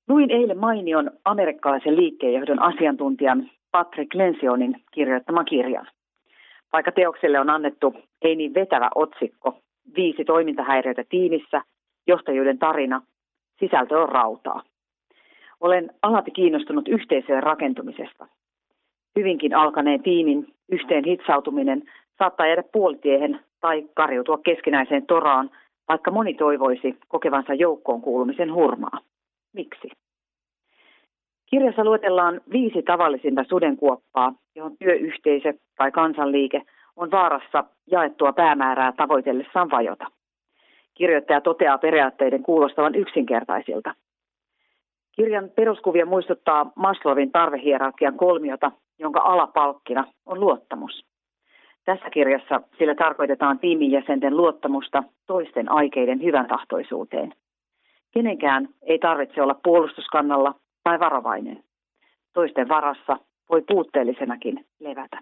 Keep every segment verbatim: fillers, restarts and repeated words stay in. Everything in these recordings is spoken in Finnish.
Luin eilen mainion amerikkalaisen liikkeenjohdon asiantuntijan Patrick Lencioni kirjoittaman kirjan. Vaikka teokselle on annettu ei niin vetävä otsikko, viisi toimintahäiriötä tiimissä, johtajuuden tarina, sisältö on rautaa. Olen alati kiinnostunut yhteisöjen rakentumisesta. Hyvinkin alkaneen tiimin yhteen hitsautuminen saattaa jäädä puolitiehen tai kariutua keskinäiseen toraan, vaikka moni toivoisi kokevansa joukkoon kuulumisen hurmaa. Miksi? Kirjassa luetellaan viisi tavallisinta sudenkuoppaa, johon työyhteisö tai kansanliike on vaarassa jaettua päämäärää tavoitellessaan vajota. Kirjoittaja toteaa periaatteiden kuulostavan yksinkertaisilta. Kirjan peruskuvia muistuttaa Maslowin tarvehierarkian kolmiota, jonka alapalkkina on luottamus. Tässä kirjassa sillä tarkoitetaan tiimin jäsenten luottamusta toisten aikeiden hyvän tahtoisuuteen. Kenenkään ei tarvitse olla puolustuskannalla tai varovainen. Toisten varassa voi puutteellisenakin levätä.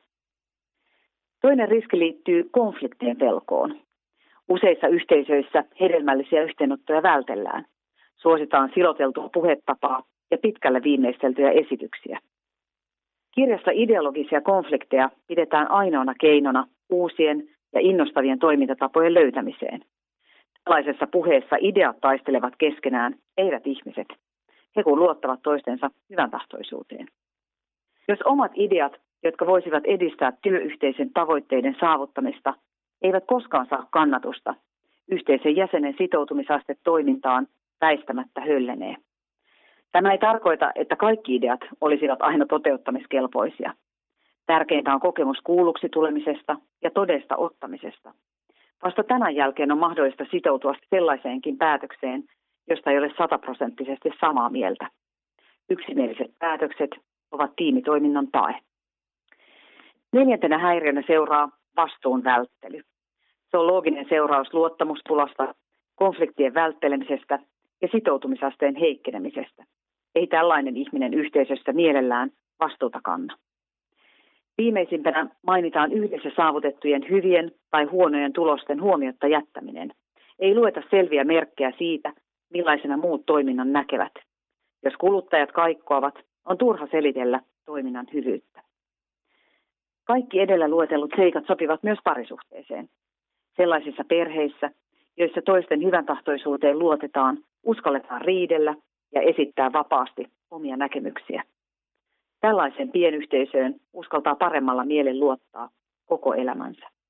Toinen riski liittyy konfliktien pelkoon. Useissa yhteisöissä hedelmällisiä yhteenottoja vältellään. Suositaan siloteltua puhetapaa ja pitkälle viimeisteltyjä esityksiä. Kirjassa ideologisia konflikteja pidetään ainoana keinona uusien ja innostavien toimintatapojen löytämiseen. Tällaisessa puheessa ideat taistelevat keskenään, eivät ihmiset. He kun luottavat toistensa hyvän tahtoisuuteen. Jos omat ideat, jotka voisivat edistää työyhteisön tavoitteiden saavuttamista, eivät koskaan saa kannatusta, yhteisön jäsenen sitoutumisaste toimintaan väistämättä höllenee. Tämä ei tarkoita, että kaikki ideat olisivat aina toteuttamiskelpoisia. Tärkeintä on kokemus kuulluksi tulemisesta ja todesta ottamisesta. Vasta tämän jälkeen on mahdollista sitoutua sellaiseenkin päätökseen, josta ei ole sataprosenttisesti samaa mieltä. Yksimieliset päätökset ovat tiimitoiminnan tae. Neljäntenä häiriönä seuraa vastuun välttely. Se on looginen seuraus luottamuspulasta, konfliktien välttelemisestä ja sitoutumisasteen heikkenemisestä. Ei tällainen ihminen yhteisössä mielellään vastuuta kanna. Viimeisimpänä mainitaan yhdessä saavutettujen hyvien tai huonojen tulosten huomiotta jättäminen. Ei lueta selviä merkkejä siitä, millaisena muut toiminnan näkevät. Jos kuluttajat kaikkoavat, on turha selitellä toiminnan hyvyyttä. Kaikki edellä luetellut seikat sopivat myös parisuhteeseen. Sellaisissa perheissä, joissa toisten hyvän tahtoisuuteen luotetaan, uskalletaan riidellä ja esittää vapaasti omia näkemyksiä. Tällaiseen pienyhteisöön uskaltaa paremmalla mielen luottaa koko elämänsä.